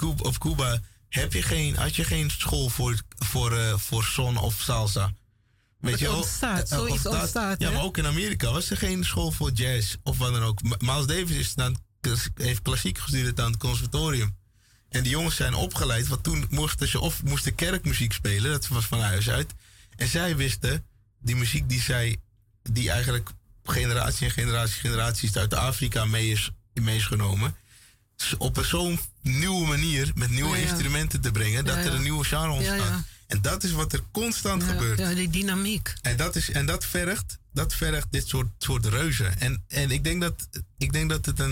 had je geen school voor son of salsa. Weet je wel? Zoiets ontstaat. Ja, maar ook in Amerika was er geen school voor jazz of wat dan ook. Miles Davis heeft klassiek gestudeerd aan het conservatorium. En die jongens zijn opgeleid, want toen moesten kerkmuziek spelen, dat was van huis uit. En zij wisten, die muziek die eigenlijk generaties uit Afrika mee is genomen, op zo'n nieuwe manier, met nieuwe instrumenten te brengen, dat er een nieuwe genre ontstaat. Ja. En dat is wat er constant gebeurt. Ja, die dynamiek. En dat vergt dit soort reuzen. En ik denk dat het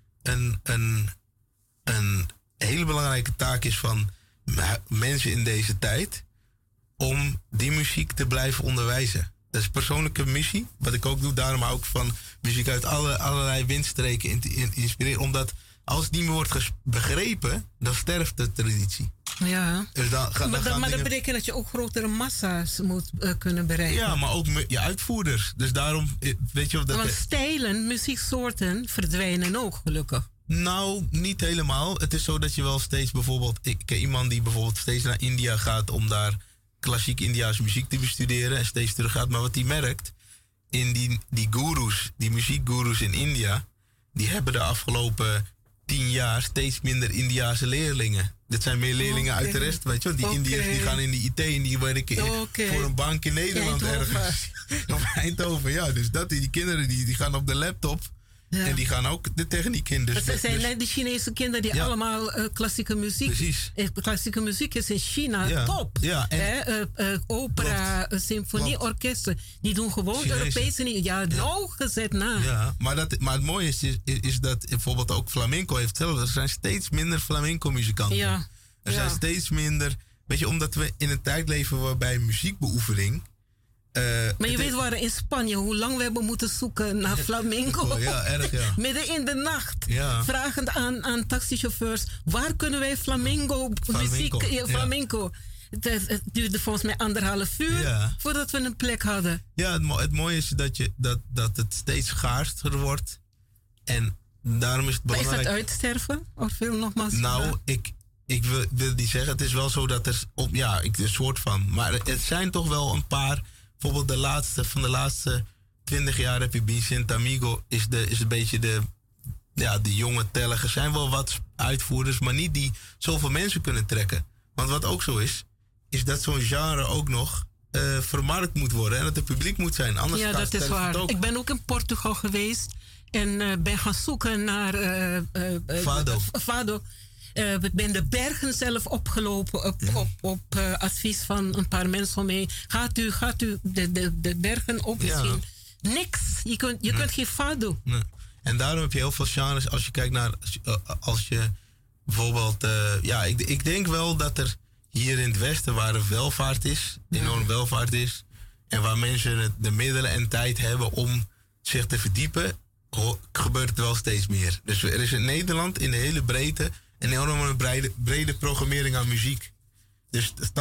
een hele belangrijke taak is van mensen in deze tijd om die muziek te blijven onderwijzen. Dat is persoonlijke missie, wat ik ook doe. Daarom hou ik van muziek uit allerlei windstreken inspireren. Omdat als het niet meer wordt begrepen, dan sterft de traditie. Ja, dus maar dat betekent dat je ook grotere massa's moet kunnen bereiken. Ja, maar ook je uitvoerders. Dus daarom, weet je of dat... Want stijlen, muzieksoorten verdwijnen ook, gelukkig. Nou, niet helemaal. Het is zo dat je wel steeds bijvoorbeeld... Ik ken iemand die bijvoorbeeld steeds naar India gaat om daar klassiek Indiaanse muziek te bestuderen en steeds terug gaat. Maar wat hij merkt, in die gurus, die muziekgurus in India, die hebben de afgelopen 10 jaar steeds minder Indiase leerlingen. Dit zijn meer leerlingen uit de rest, weet je wel. Die Indiërs die gaan in de IT en die werken voor een bank in Nederland ergens. Of Eindhoven, ja. Dus die kinderen die gaan op de laptop. Ja. En die gaan ook de techniek in. Dus dat zijn net die Chinese kinderen die allemaal klassieke muziek... Precies. Klassieke muziek is in China top. Ja, opera, symfonie, orkesten. Die doen gewoon Europese niet. Ja, nauwgezet na. Ja, maar het mooie is dat bijvoorbeeld ook flamenco heeft hetzelfde. Er zijn steeds minder flamenco muzikanten. Ja. Er zijn steeds minder... Weet je, omdat we in een tijd leven waarbij muziekbeoefening... maar je weet, we waren in Spanje, hoe lang we hebben moeten zoeken naar flamenco. Ja, erg, ja. Midden in de nacht. Ja. Vragend aan taxichauffeurs, waar kunnen wij flamenco. Het duurde volgens mij 1,5 uur voordat we een plek hadden. Ja, het mooie is dat het steeds schaarster wordt. En daarom is het belangrijk... Maar is dat uitsterven? Of veel nogmaals? Nou, ik wil niet zeggen. Het is wel zo dat er... een soort van... Maar het zijn toch wel een paar... Bijvoorbeeld van de laatste 20 jaar heb je Vicente Amigo... is een beetje ja, de jonge tellers. Er zijn wel wat uitvoerders, maar niet die zoveel mensen kunnen trekken. Want wat ook zo is dat zo'n genre ook nog vermarkt moet worden. En dat er publiek moet zijn. Anders ja, dat is waar. Ik ben ook in Portugal geweest. En ben gaan zoeken naar Fado. Ik ben de bergen zelf opgelopen op advies van een paar mensen van mij. Gaat u de bergen op misschien? Niks. Je kunt geen Fado. Nee. En daarom heb je heel veel genres. Als je kijkt naar, als je bijvoorbeeld, ik denk wel dat er hier in het Westen, waar er welvaart is, enorm welvaart is, en waar mensen de middelen en tijd hebben om zich te verdiepen, gebeurt het wel steeds meer. Dus er is in Nederland in de hele breedte een enorme brede programmering aan muziek. Dus de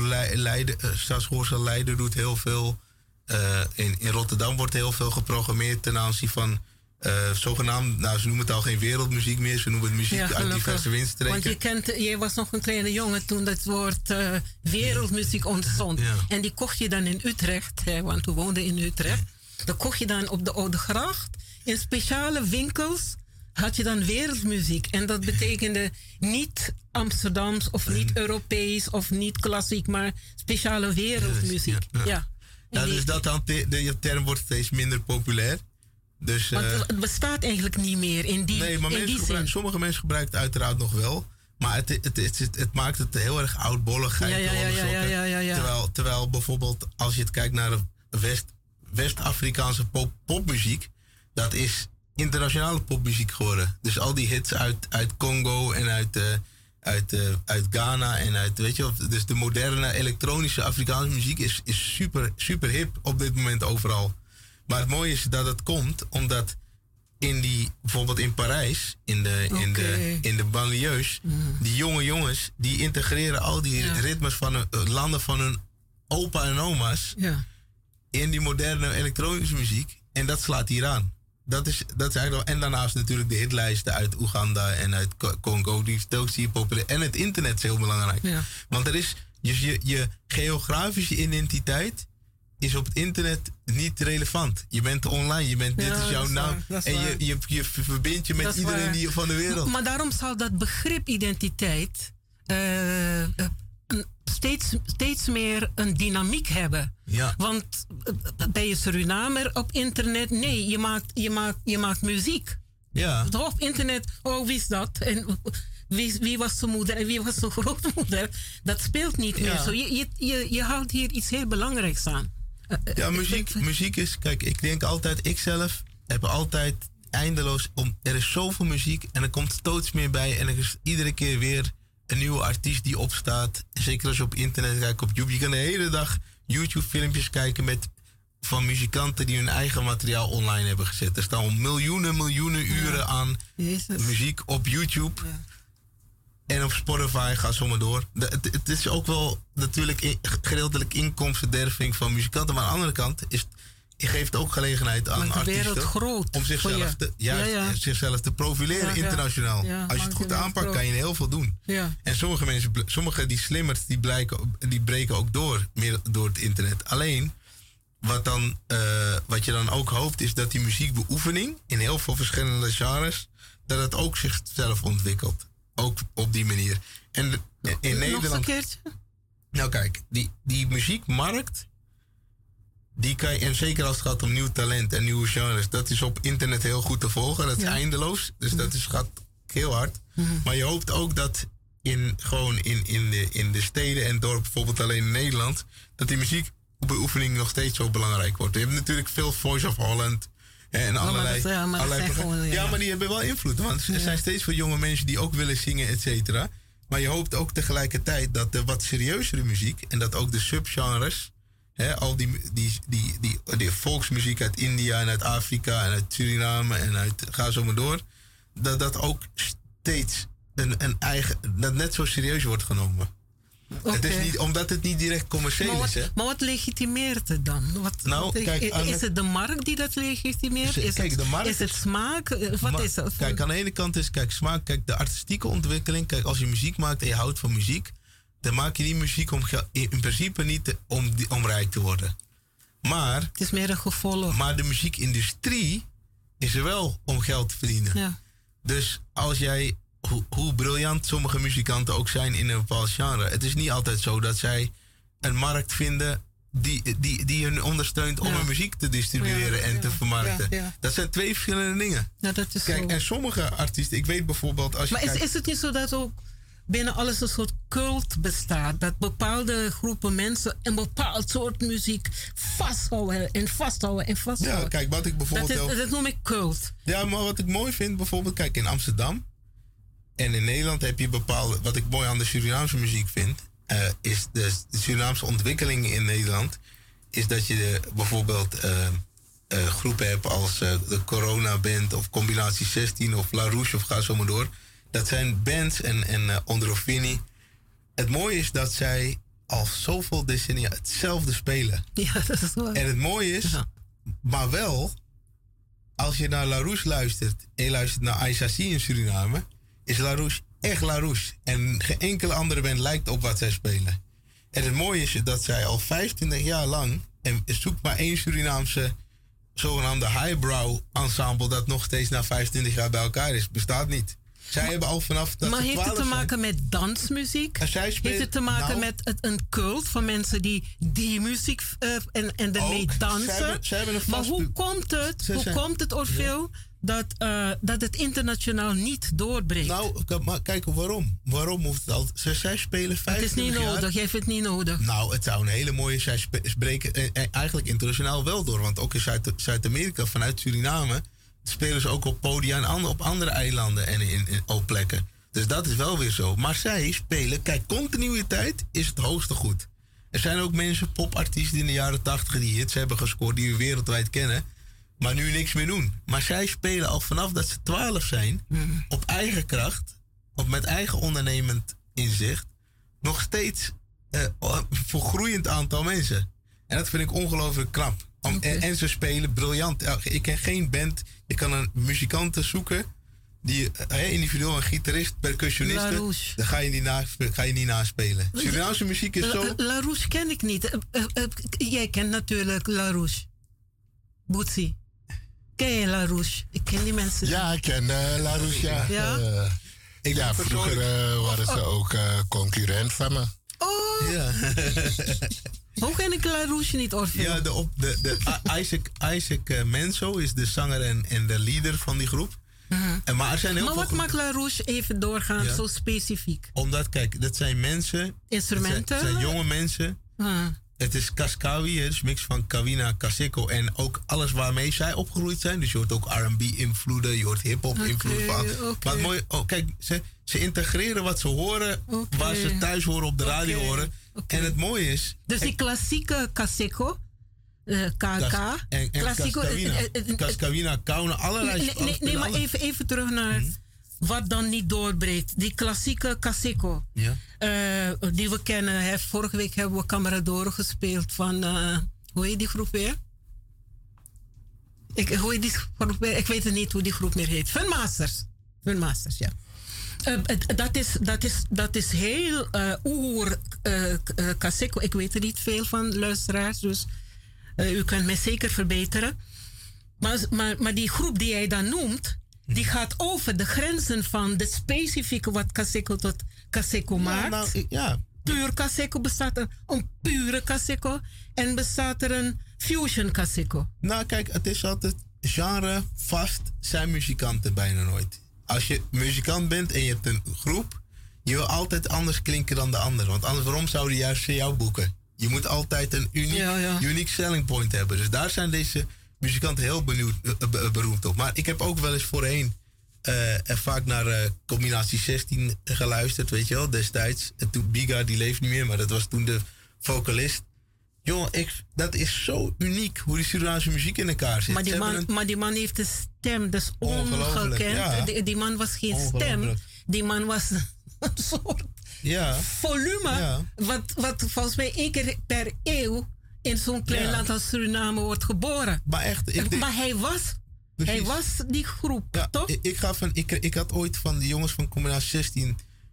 Stadsschool Leiden doet heel veel. In Rotterdam wordt heel veel geprogrammeerd ten aanzien van zogenaamd, ze noemen het al geen wereldmuziek meer, ze noemen het muziek uit diverse windstreken. Want jij was nog een kleine jongen toen dat woord wereldmuziek ontstond. Ja. En die kocht je dan in Utrecht, want we woonden in Utrecht. Dan kocht je dan op de Oude Gracht in speciale winkels. Had je dan wereldmuziek. En dat betekende niet Amsterdams of niet Europees of niet klassiek, maar speciale wereldmuziek. Dus de term wordt steeds minder populair. Dus, want het bestaat eigenlijk niet meer in die nee, maar zin. Sommige mensen gebruiken het uiteraard nog wel. Maar het maakt het heel erg oudbollig. Terwijl bijvoorbeeld als je het kijkt naar de West-Afrikaanse popmuziek, dat is internationale popmuziek geworden. Dus al die hits uit Congo en uit Ghana en uit, weet je, dus de moderne elektronische Afrikaanse muziek is super, super hip op dit moment overal. Maar het mooie is dat het komt omdat bijvoorbeeld in Parijs, in de banlieues, die jonge jongens, die integreren al die ritmes van landen van hun opa en oma's in die moderne elektronische muziek. En dat slaat hier aan. Dat is eigenlijk, en daarnaast natuurlijk de hitlijsten uit Oeganda en uit Congo, die ook zie je populair. En het internet is heel belangrijk. Ja. Want er is je geografische identiteit is op het internet niet relevant. Je bent online, dit is jouw naam. En je verbindt je met iedereen van de wereld. Maar daarom zal dat begrip identiteit steeds meer een dynamiek hebben. Ja. Want ben je Surinamer op internet? Nee, je maakt muziek. Ja. Op internet, wie is dat? En wie was zijn moeder en wie was zijn grootmoeder? Dat speelt niet meer zo. Je houdt hier iets heel belangrijks aan. Ja, muziek is, kijk, ik denk altijd, ik zelf heb altijd eindeloos, er is zoveel muziek en er komt steeds meer bij en er is iedere keer weer een nieuwe artiest die opstaat. Zeker als je op internet kijkt, op YouTube. Je kan de hele dag YouTube-filmpjes kijken van muzikanten die hun eigen materiaal online hebben gezet. Er staan al miljoenen uren aan muziek op YouTube. Ja. En op Spotify, ga zo maar door. Het is ook wel natuurlijk gedeeltelijk inkomstenderving van muzikanten. Maar aan de andere kant geeft ook gelegenheid aan artiesten om zichzelf te profileren internationaal. Ja, als je het goed aanpakt, kan je heel veel doen. Ja. En sommige die slimmers, die breken ook meer door het internet. Alleen, wat je dan ook hoopt, is dat die muziekbeoefening in heel veel verschillende genres, dat het ook zichzelf ontwikkelt. Ook op die manier. En in Nederland. Nog een keertje? Nou kijk, die muziekmarkt, die kan je, en zeker als het gaat om nieuw talent en nieuwe genres, dat is op internet heel goed te volgen. Dat is eindeloos. Dus dat gaat heel hard. Maar je hoopt ook dat in de steden en dorpen, bijvoorbeeld alleen in Nederland, dat die muziekbeoefening nog steeds zo belangrijk wordt. Je hebt natuurlijk veel Voice of Holland. En allerlei maar die hebben wel invloed. Want er zijn steeds veel jonge mensen die ook willen zingen, et cetera. Maar je hoopt ook tegelijkertijd dat de wat serieuzere muziek en dat ook de subgenres, al die volksmuziek uit India en uit Afrika en uit Suriname en ga zo maar door, dat ook steeds dat net zo serieus wordt genomen. Okay. Het is niet, omdat het niet direct commercieel is. Maar wat legitimeert het dan? Is het de markt die dat legitimeert? Is het smaak? Wat is het? Kijk, aan de ene kant is smaak. Kijk, de artistieke ontwikkeling. Kijk, als je muziek maakt en je houdt van muziek, dan maak je die muziek in principe niet om rijk te worden. Maar het is meer een gevolg. Maar de muziekindustrie is er wel om geld te verdienen. Ja. Dus als jij, hoe briljant sommige muzikanten ook zijn in een bepaald genre, het is niet altijd zo dat zij een markt vinden die hun ondersteunt om hun muziek te distribueren en te vermarkten. Ja. Dat zijn twee verschillende dingen. Ja, dat is Kijk, zo. en sommige artiesten, ik weet bijvoorbeeld als je Maar kijkt, is het niet zo dat ook binnen alles een soort cult bestaat? Dat bepaalde groepen mensen een bepaald soort muziek vasthouden en vasthouden en vasthouden. ja, kijk, wat ik bijvoorbeeld Dat noem ik cult. Ja, maar wat ik mooi vind, bijvoorbeeld, kijk, in Amsterdam en in Nederland heb je bepaalde, wat ik mooi aan de Surinaamse muziek vind, is de Surinaamse ontwikkeling in Nederland, is dat je bijvoorbeeld groepen hebt als de Corona Band of Combinatie 16 of La Rouge of ga zo maar door. Dat zijn bands en Ondrofini. Het mooie is dat zij al zoveel decennia hetzelfde spelen. Ja, dat is waar. En het mooie is, maar wel, als je naar La Rouge luistert en je luistert naar Aïssassi in Suriname, is La Rouge echt La Rouge. En geen enkele andere band lijkt op wat zij spelen. En het mooie is dat zij al 25 jaar lang, en zoek maar één Surinaamse zogenaamde highbrow ensemble dat nog steeds na 25 jaar bij elkaar is. Bestaat niet. Zij hebben al vanaf dat Maar ze heeft het 12 te maken met dansmuziek? En zij spelen- Heeft het te maken nou- met een cult van mensen die muziek en ermee Ook. dansen? Zij hebben een Maar vast hoe pu- komt het, Ze zijn- Orfeo, dat het internationaal niet doorbreekt? Nou, maar kijk, waarom? Waarom hoeft het al? Zij spelen 25 het is niet jaar. nodig, jij vindt het niet nodig. Nou, het zou een hele mooie... Zij spreken eigenlijk internationaal wel door. Want ook in Zuid-Amerika, vanuit Suriname, spelen ze ook op podia en op andere eilanden en in ook plekken. Dus dat is wel weer zo. Maar zij spelen... Kijk, continuïteit is het hoogste goed. Er zijn ook mensen, popartiesten in de jaren 80 die hits hebben gescoord, die we wereldwijd kennen, maar nu niks meer doen. Maar zij spelen al vanaf dat ze 12 zijn, op eigen kracht, met eigen ondernemend inzicht, nog steeds voor groeiend aantal mensen. En dat vind ik ongelooflijk knap. En ze spelen briljant. Ik ken geen band, je kan een muzikant zoeken, die individueel een gitarist, percussioniste, dan ga je niet naspelen. Surinaamse muziek is zo... La Rouge ken ik niet. Jij kent natuurlijk La Rouge. Boetsie. Ken je La Rouge? Ik ken die mensen. Ja, ik ken La Rouge, ja. Ja? Vroeger waren ze ook concurrent van me. Oh! Ja. Hoe ken ik La Rouge niet, Orfeo? Ja, Isaac Menso is de zanger en de leader van die groep. Maar er zijn heel Maar veel wat maakt La Rouge even doorgaan, zo specifiek? Omdat, kijk, dat zijn mensen... Instrumenten? Het zijn jonge mensen. Het is Kaskawi, dus mix van Kawina, Kaseko en ook alles waarmee zij opgegroeid zijn. Dus je hoort ook R&B-invloeden, je hoort hip-hop-invloeden. Maar mooi, kijk, ze integreren wat ze horen, waar ze thuis horen, op de radio horen. En het mooie is... Dus die klassieke Kaseko, KK... En Kaskawina, Kauna, allerlei... Nee, maar even terug naar... Wat dan niet doorbreekt. Die klassieke Kaseko. Ja. Die we kennen. Vorige week hebben we Camaradoro gespeeld van... hoe heet die groep weer? Ik weet het niet hoe die groep meer heet. Funmasters, ja. Dat is heel Kaseko. Ik weet er niet veel van, luisteraars. Dus u kunt mij zeker verbeteren. Maar die groep die jij dan noemt... Die gaat over de grenzen van de specifieke wat Kaseko tot Kaseko maakt. Puur Kaseko bestaat er een pure Kaseko en bestaat er een fusion Kaseko. Nou kijk, het is altijd genre vast zijn muzikanten bijna nooit. Als je muzikant bent en je hebt een groep, je wil altijd anders klinken dan de ander. Want anders waarom zouden die juist jou boeken? Je moet altijd een unique selling point hebben. Dus daar zijn deze muzikanten heel beroemd op. Maar ik heb ook wel eens voorheen vaak naar Combinatie 16 geluisterd, weet je wel, destijds. En toen Biga, die leeft niet meer, maar dat was toen de vocalist. Jongen, dat is zo uniek hoe die Surinaamse muziek in elkaar zit. Maar die man heeft een stem, dat is ongekend. Ja. Die man was geen stem. Die man was een soort volume. Wat volgens mij 1 keer per eeuw in zo'n klein land als Suriname wordt geboren. Maar echt. Maar hij was die groep, toch? Ik had ooit van de jongens van Combinatie 16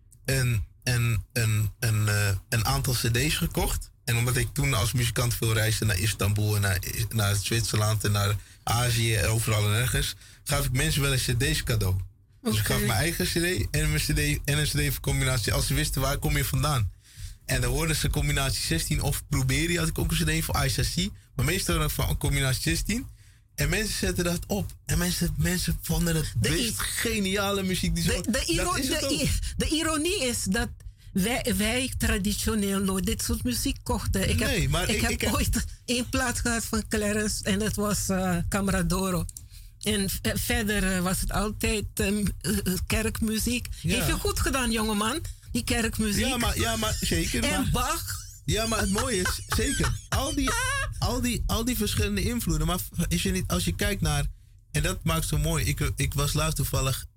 een aantal cd's gekocht. En omdat ik toen als muzikant veel reisde naar Istanbul en naar Zwitserland en naar Azië en overal en ergens, gaf ik mensen wel eens cd's cadeau. Dus ik gaf mijn eigen cd en een cd combinatie. Als ze wisten waar kom je vandaan. En dan hoorden ze combinatie 16 of Probeer. Had ik ook een cd voor Aisha C. Maar meestal dan van combinatie 16. En mensen zetten dat op. En mensen vonden het best geniale muziek. De ironie is dat wij traditioneel nooit dit soort muziek kochten. Ik heb ooit één plaat gehad van Clarence en dat was Camaradoro. En verder was het altijd kerkmuziek. Ja. Heeft je goed gedaan, jongeman, die kerkmuziek. Ja, maar zeker. En Bach. Ja, maar het mooie is, zeker, al die verschillende invloeden. Maar is je niet, als je kijkt naar, en dat maakt zo mooi. Ik was laatst toevallig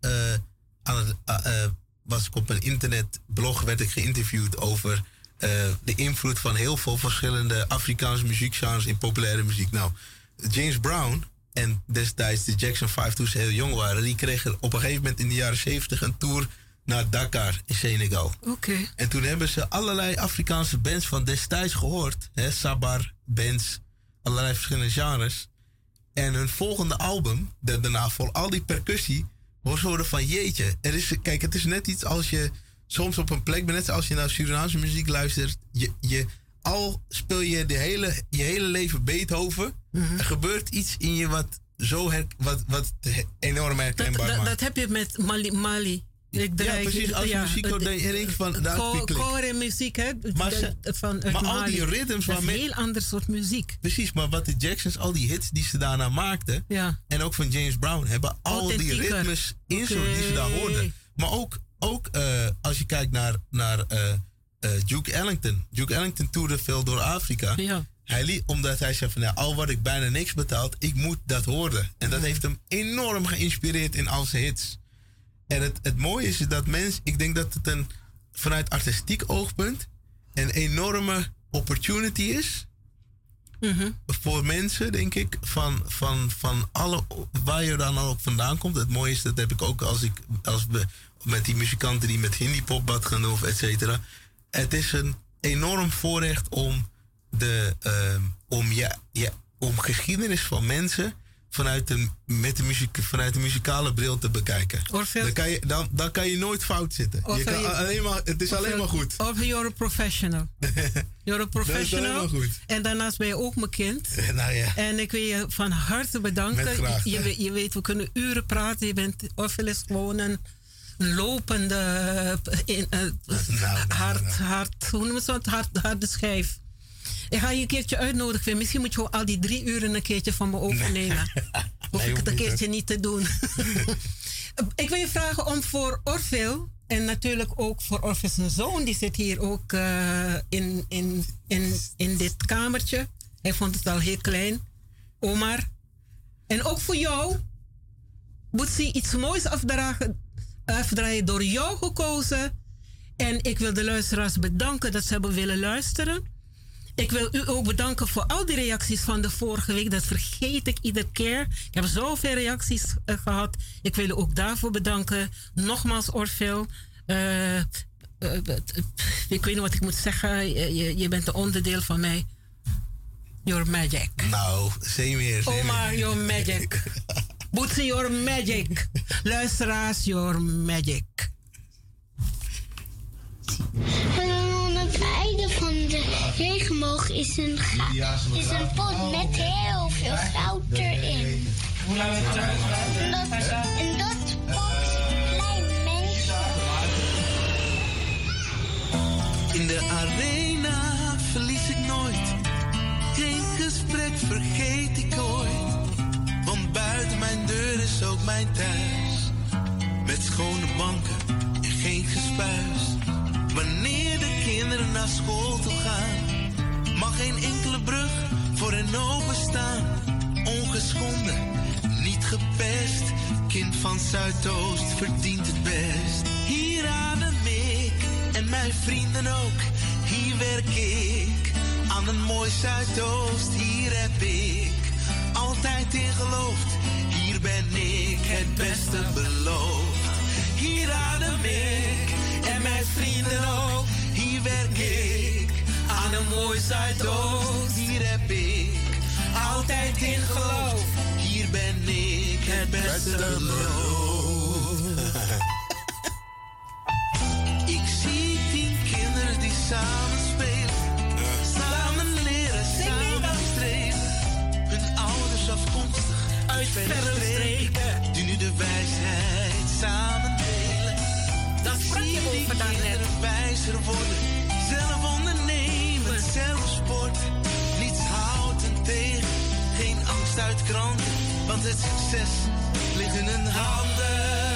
was ik op een internetblog, werd ik geïnterviewd over de invloed van heel veel verschillende Afrikaanse muziekgenres in populaire muziek. Nou, James Brown en destijds de Jackson 5 toen ze heel jong waren, die kregen op een gegeven moment in de jaren 70 een tour naar Dakar in Senegal. Okay. En toen hebben ze allerlei Afrikaanse bands van destijds gehoord. Hè, Sabar, bands, allerlei verschillende genres. En hun volgende album, daarna vol al die percussie, was horen van jeetje. Kijk, het is net iets als je soms op een plek bent, net als je naar Surinaamse muziek luistert. Al speel je je hele leven Beethoven. Er gebeurt iets in je wat enorm herkenbaar maakt. Dat heb je met Mali. Ja, precies. Als je muziek hoort, denk je van... Koor en muziek, hè? Maar al die ritmes... Dat is een heel ander soort muziek. Precies, maar wat de Jacksons, al die hits die ze daarna maakten... Ja. En ook van James Brown, hebben al die ritmes die ze daar hoorden. Maar ook als je kijkt naar Duke Ellington. Duke Ellington toerde veel door Afrika. Ja. Omdat hij zei van, al word ik bijna niks betaald, ik moet dat horen. En dat heeft hem enorm geïnspireerd in al zijn hits. En het mooie is dat ik denk dat het vanuit artistiek oogpunt een enorme opportunity is. Voor mensen, denk ik, van alle, waar je dan ook vandaan komt. Het mooie is, dat heb ik ook als we met die muzikanten die met Hindi pop gaan doen, of et cetera. Het is een enorm voorrecht om geschiedenis van mensen vanuit de muzikale bril te bekijken. Dan kan je nooit fout zitten. Het is alleen maar goed. Of you're a professional. You're a professional. Dat is goed. En daarnaast ben je ook mijn kind. Nou ja. En ik wil je van harte bedanken. Je weet, we kunnen uren praten. Orville is gewoon een lopende harde schijf. Ik ga je een keertje uitnodigen. Misschien moet je al die 3 uren een keertje van me overnemen. Hoef ik het een keertje niet te doen. Ik wil je vragen om voor Orville, en natuurlijk ook voor Orville zijn zoon, die zit hier ook in dit kamertje. Hij vond het al heel klein. Omar. En ook voor jou moet ze iets moois afdraaien, door jou gekozen. En ik wil de luisteraars bedanken dat ze hebben willen luisteren. Ik wil u ook bedanken voor al die reacties van de vorige week. Dat vergeet ik iedere keer. Ik heb zoveel reacties gehad. Ik wil u ook daarvoor bedanken. Nogmaals, Orville. Ik weet niet wat ik moet zeggen. Je bent een onderdeel van mij. You're magic. Nou, same Omar, you're magic. Boetsie, you're magic. Luisteraars, you're magic. Aan het einde van de regenboog is een pot met heel veel goud erin. En dat pot klein mensen. In de arena verlies ik nooit. Geen gesprek vergeet ik ooit. Want buiten mijn deur is ook mijn thuis. Met schone banken en geen gespuis. Wanneer de kinderen naar school toe gaan, mag geen enkele brug voor hen openstaan. Ongeschonden, niet gepest, kind van Zuidoost verdient het best. Hier adem ik en mijn vrienden ook, hier werk ik aan een mooi Zuidoost. Hier heb ik altijd in geloofd, hier ben ik het beste beloofd. Hier adem ik en mijn vrienden ook, hier werk ik aan een mooi Zuidoost. Hier heb ik altijd in geloof, hier ben ik het beste beloofd. even daarnet. Wijzer worden, zelf ondernemen, zelf sport. Niets houdt hen tegen, geen angst uit kranten, want het succes ligt in hun handen.